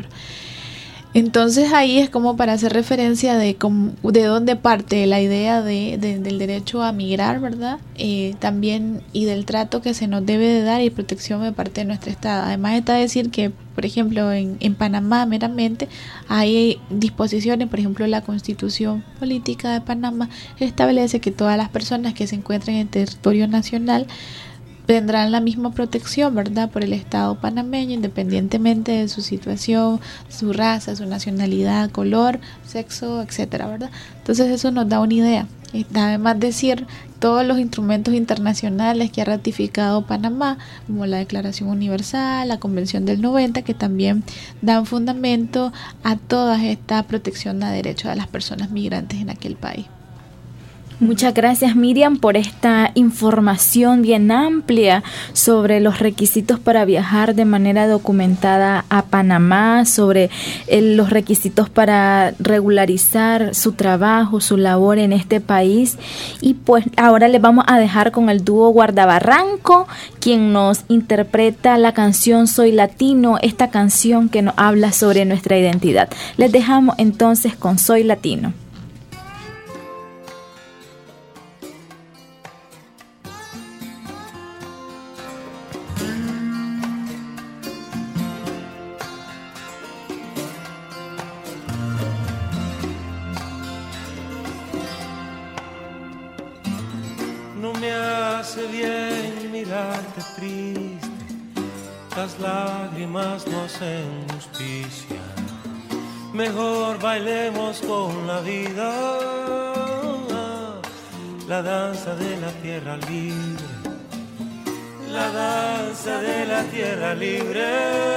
Entonces ahí es como para hacer referencia de, cómo, de dónde parte la idea de, de, del derecho a migrar, ¿verdad? Eh, también y del trato que se nos debe de dar y protección de parte de nuestro Estado. Además está decir que, por ejemplo, en, en Panamá meramente hay disposiciones, por ejemplo, la Constitución Política de Panamá establece que todas las personas que se encuentren en el territorio nacional tendrán la misma protección, ¿verdad?, por el Estado panameño, independientemente de su situación, su raza, su nacionalidad, color, sexo, etcétera, ¿verdad? Entonces eso nos da una idea. Y además decir todos los instrumentos internacionales que ha ratificado Panamá, como la Declaración Universal, la Convención del noventa, que también dan fundamento a toda esta protección a derechos de las personas migrantes en aquel país. Muchas gracias, Miriam, por esta información bien amplia sobre los requisitos para viajar de manera documentada a Panamá, sobre el, los requisitos para regularizar su trabajo, su labor en este país. Y pues ahora les vamos a dejar con el dúo Guardabarranco, quien nos interpreta la canción Soy Latino, esta canción que nos habla sobre nuestra identidad. Les dejamos entonces con Soy Latino. Bien mirarte triste, las lágrimas no hacen justicia. Mejor bailemos con la vida, la danza de la tierra libre, la danza de la tierra libre.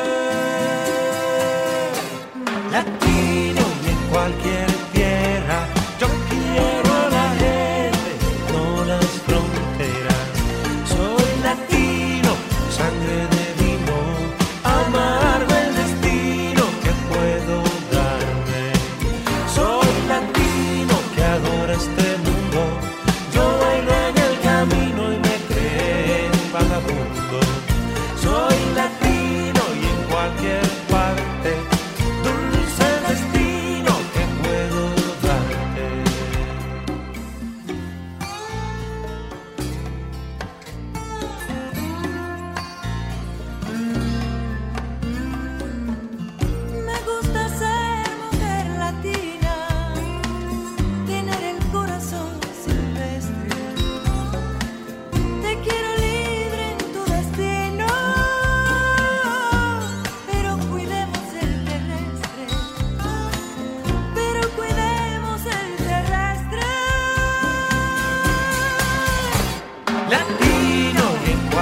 Latino y en cualquier tierra, yo quiero a la gente, no las fronteras. Soy latino, sangre de vino, amargo el destino que puedo darme. Soy latino que adora este mundo, yo bailo en el camino y me creo vagabundo. Soy latino y en cualquier parte, dulce destino.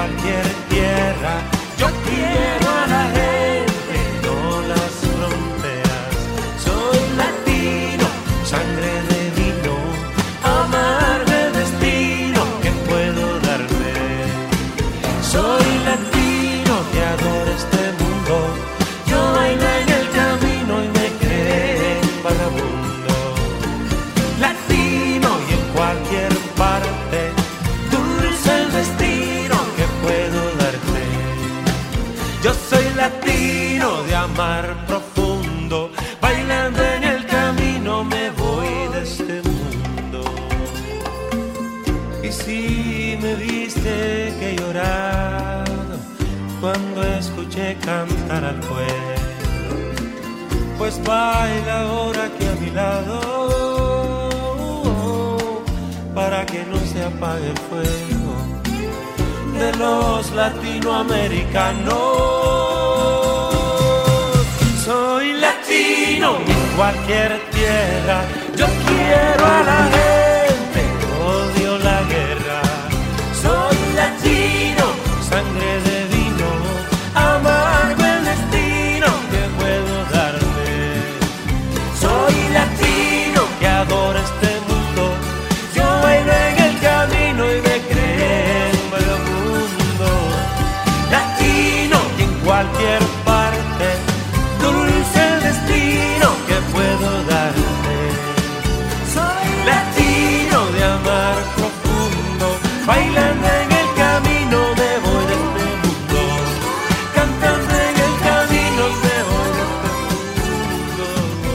cualquier tierra. Yo quiero a la gente, no las fronteras. Soy latino, sangre de vino, amargo destino que puedo darte. Soy latino que adora este mundo. Yo bailo en el camino y me creeré vagabundo. Latino y en cualquier parte, dulce el destino que puedo darte. Yo soy latino de amar profundo, bailando en el camino me voy de este mundo. Y si me viste que he llorado cuando escuché cantar al pueblo, pues baila ahora aquí a mi lado, para que no se apague el fuego de los latinoamericanos. Soy latino y en cualquier tierra. Yo quiero a la gente, odio la guerra. Soy latino, sangre de vino, amargo el destino que puedo darte. Soy latino que adora este mundo. Yo bailo en el camino y me creo un vagabundo. Latino y en cualquier parte, dulce el destino que puedo darte. Soy latino de amar profundo, bailando en el camino me voy de este mundo. Cantando en el camino me voy de este mundo.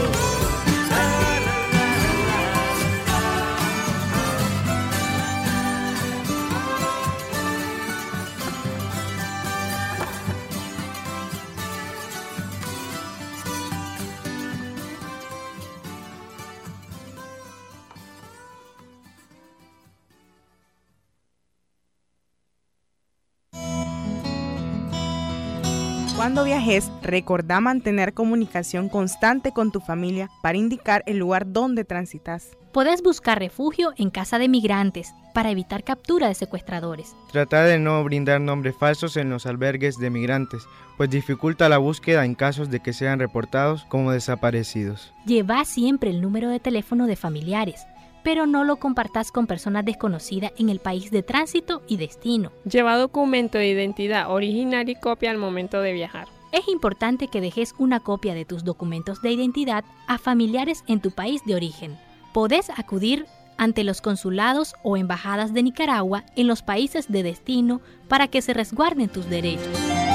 Cuando viajes, recordá mantener comunicación constante con tu familia para indicar el lugar donde transitas. Podés buscar refugio en casa de migrantes para evitar captura de secuestradores. Trata de no brindar nombres falsos en los albergues de migrantes, pues dificulta la búsqueda en casos de que sean reportados como desaparecidos. Lleva siempre el número de teléfono de familiares, pero no lo compartas con personas desconocidas en el país de tránsito y destino. Lleva documento de identidad original y copia al momento de viajar. Es importante que dejes una copia de tus documentos de identidad a familiares en tu país de origen. Podés acudir ante los consulados o embajadas de Nicaragua en los países de destino para que se resguarden tus derechos.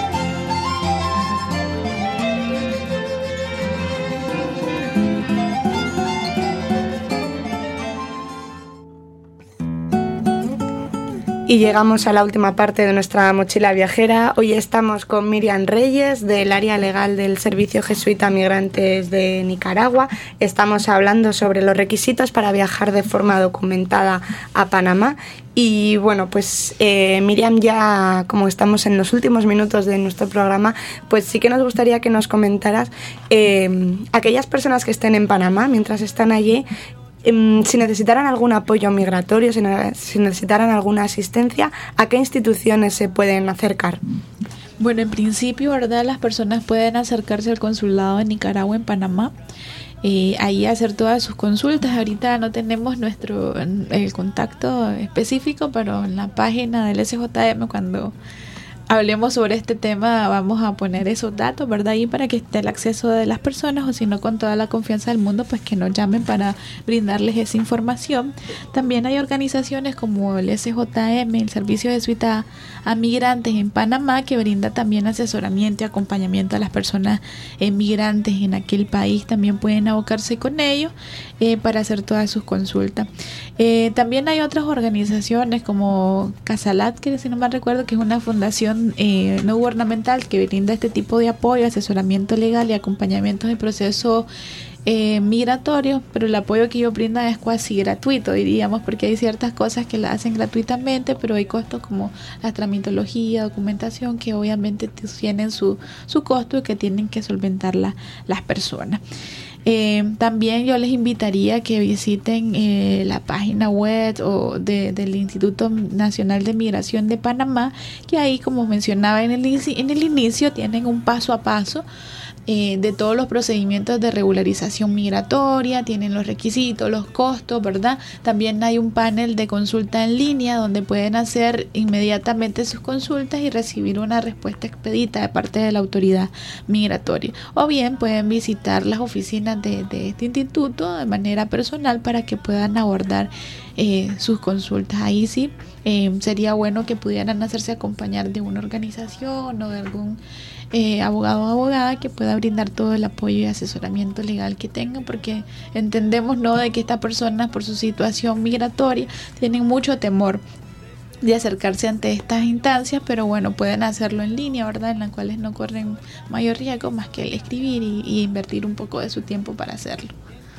Y llegamos a la última parte de nuestra mochila viajera. Hoy estamos con Miriam Reyes, del área legal del Servicio Jesuita Migrantes de Nicaragua. Estamos hablando sobre los requisitos para viajar de forma documentada a Panamá. Y bueno, pues eh, Miriam, ya como estamos en los últimos minutos de nuestro programa, pues sí que nos gustaría que nos comentaras eh, aquellas personas que estén en Panamá, mientras están allí, si necesitaran algún apoyo migratorio, si necesitaran alguna asistencia, ¿a qué instituciones se pueden acercar? Bueno, en principio, ¿verdad? Las personas pueden acercarse al consulado de Nicaragua en Panamá, eh, ahí hacer todas sus consultas. Ahorita no tenemos nuestro el contacto específico, pero en la página del S J M, cuando hablemos sobre este tema, vamos a poner esos datos, ¿verdad? Ahí para que esté el acceso de las personas, o si no, con toda la confianza del mundo, pues que nos llamen para brindarles esa información. También hay organizaciones como el S J M, el Servicio Jesuita a Migrantes en Panamá, que brinda también asesoramiento y acompañamiento a las personas migrantes en aquel país. También pueden abocarse con ellos eh, para hacer todas sus consultas. Eh, también hay otras organizaciones como Casalat, que si no me recuerdo, que es una fundación Eh, no gubernamental que brinda este tipo de apoyo, asesoramiento legal y acompañamiento de procesos eh, migratorios, pero el apoyo que ellos brindan es casi gratuito, diríamos, porque hay ciertas cosas que la hacen gratuitamente, pero hay costos como la tramitología, documentación, que obviamente tienen su, su costo y que tienen que solventar la, las personas. Eh, también yo les invitaría a que visiten eh, la página web o de, del Instituto Nacional de Migración de Panamá, que ahí, como mencionaba en el, en el inicio, tienen un paso a paso Eh, de todos los procedimientos de regularización migratoria, tienen los requisitos, los costos, ¿verdad? También hay un panel de consulta en línea donde pueden hacer inmediatamente sus consultas y recibir una respuesta expedita de parte de la autoridad migratoria. O bien pueden visitar las oficinas de, de este instituto de manera personal para que puedan abordar eh, sus consultas. Ahí sí eh, sería bueno que pudieran hacerse acompañar de una organización o de algún Eh, abogado o abogada que pueda brindar todo el apoyo y asesoramiento legal que tengan, porque entendemos, ¿no?, de que estas personas, por su situación migratoria, tienen mucho temor de acercarse ante estas instancias, pero bueno, pueden hacerlo en línea, ¿verdad?, en las cuales no corren mayor riesgo más que el escribir y, y invertir un poco de su tiempo para hacerlo.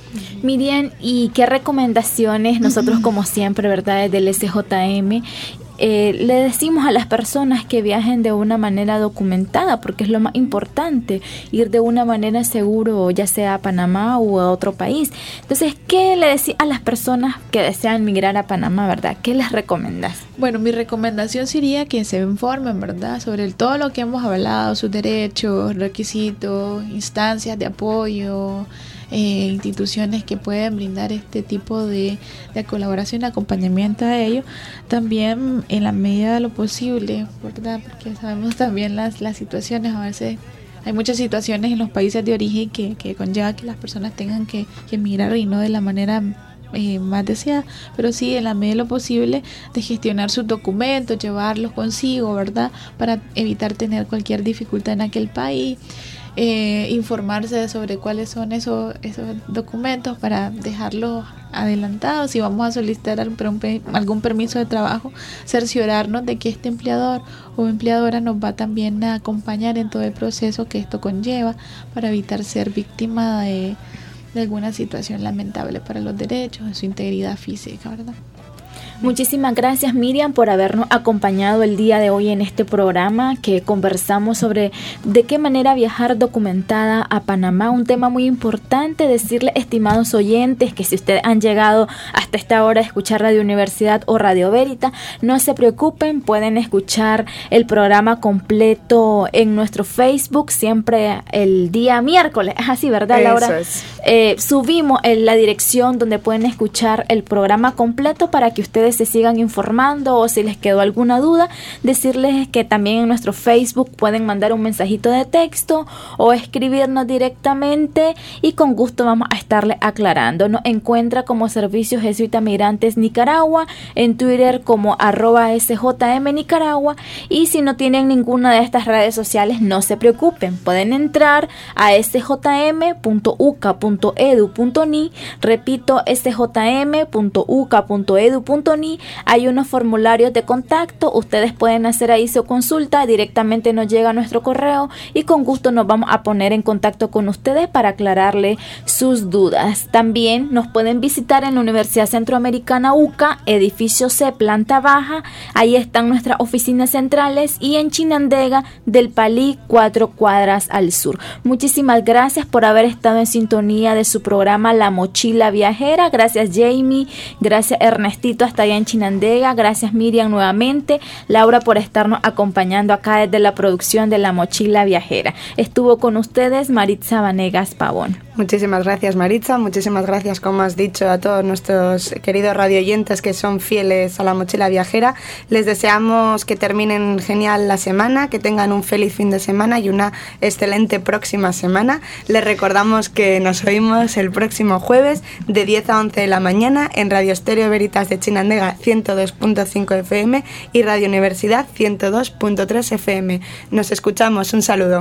Miriam, ¿y qué recomendaciones nosotros, como siempre, ¿verdad?, desde el S J M Eh, le decimos a las personas que viajen de una manera documentada, porque es lo más importante, ir de una manera seguro, ya sea a Panamá o a otro país? Entonces, ¿qué le decís a las personas que desean migrar a Panamá, verdad? ¿Qué les recomendás? Bueno, mi recomendación sería que se informen, ¿verdad?, sobre todo lo que hemos hablado, sus derechos, requisitos, instancias de apoyo, Eh, instituciones que pueden brindar este tipo de, de colaboración y acompañamiento a ellos. También, en la medida de lo posible, ¿verdad?, porque sabemos también las, las situaciones, a veces hay muchas situaciones en los países de origen que, que conlleva que las personas tengan que, que emigrar, y no de la manera eh, más deseada, pero sí, en la medida de lo posible, de gestionar sus documentos, llevarlos consigo, ¿verdad?, para evitar tener cualquier dificultad en aquel país. Eh, informarse sobre cuáles son esos, esos documentos para dejarlos adelantados. Si vamos a solicitar algún, algún permiso de trabajo, cerciorarnos de que este empleador o empleadora nos va también a acompañar en todo el proceso que esto conlleva, para evitar ser víctima de, de alguna situación lamentable para los derechos, de su integridad física, ¿verdad? Muchísimas gracias, Miriam, por habernos acompañado el día de hoy en este programa que conversamos sobre de qué manera viajar documentada a Panamá, un tema muy importante. Decirles, estimados oyentes, que si ustedes han llegado hasta esta hora a escuchar Radio Universidad o Radio Verita, no se preocupen, pueden escuchar el programa completo en nuestro Facebook, siempre el día miércoles, es así, ¿verdad, Laura? Eso es. Eh, subimos en la dirección donde pueden escuchar el programa completo para que ustedes se sigan informando, o si les quedó alguna duda, decirles que también en nuestro Facebook pueden mandar un mensajito de texto o escribirnos directamente, y con gusto vamos a estarles aclarando. Nos encuentra como Servicio Jesuita Migrantes Nicaragua, en Twitter como arroba S J M Nicaragua, y si no tienen ninguna de estas redes sociales, no se preocupen, pueden entrar a s j m punto u c a punto e d u punto n i, repito, s j m punto u c a punto e d u punto n i. Hay unos formularios de contacto, ustedes pueden hacer ahí su consulta, directamente nos llega a nuestro correo y con gusto nos vamos a poner en contacto con ustedes para aclararle sus dudas. También nos pueden visitar en la Universidad Centroamericana U C A, edificio C, planta baja, ahí están nuestras oficinas centrales, y en Chinandega del Palí, cuatro cuadras al sur. Muchísimas gracias por haber estado en sintonía de su programa La Mochila Viajera. Gracias, Jamie, gracias, Ernestito, hasta allá en Chinandega, gracias, Miriam, nuevamente, Laura, por estarnos acompañando acá desde la producción de La Mochila Viajera. Estuvo con ustedes Maritza Vanegas Pavón. Muchísimas gracias, Maritza, muchísimas gracias, como has dicho, a todos nuestros queridos radioyentes que son fieles a La Mochila Viajera. Les deseamos que terminen genial la semana, que tengan un feliz fin de semana y una excelente próxima semana. Les recordamos que nos oímos el próximo jueves de diez a once de la mañana en Radio Estéreo Veritas de Chinandega ciento dos punto cinco F M y Radio Universidad ciento dos punto tres F M. Nos escuchamos, un saludo.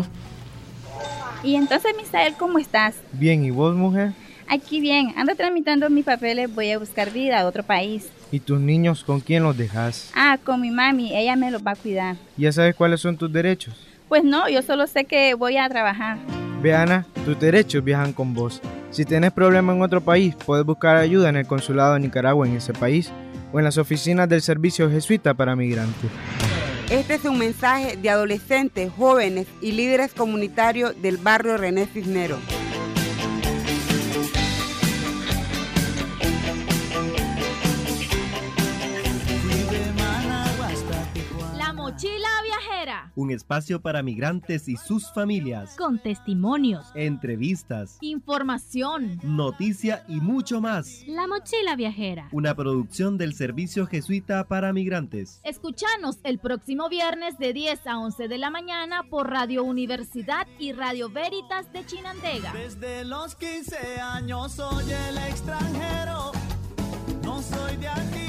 Y entonces, Misael, ¿cómo estás? Bien, ¿y vos, mujer? Aquí bien, ando tramitando mis papeles, voy a buscar vida a otro país. ¿Y tus niños con quién los dejas? Ah, con mi mami, ella me los va a cuidar. ¿Ya sabes cuáles son tus derechos? Pues no, yo solo sé que voy a trabajar. Ve, Ana, tus derechos viajan con vos. Si tienes problema en otro país, puedes buscar ayuda en el Consulado de Nicaragua en ese país o en las oficinas del Servicio Jesuita para Migrantes. Este es un mensaje de adolescentes, jóvenes y líderes comunitarios del barrio René Cisneros. un espacio para migrantes y sus familias, con testimonios, entrevistas, información, noticia y mucho más. La Mochila Viajera, una producción del Servicio Jesuita para Migrantes. Escúchanos el próximo viernes de diez a once de la mañana por Radio Universidad y Radio Veritas de Chinandega. Desde los quince años soy el extranjero, no soy de aquí.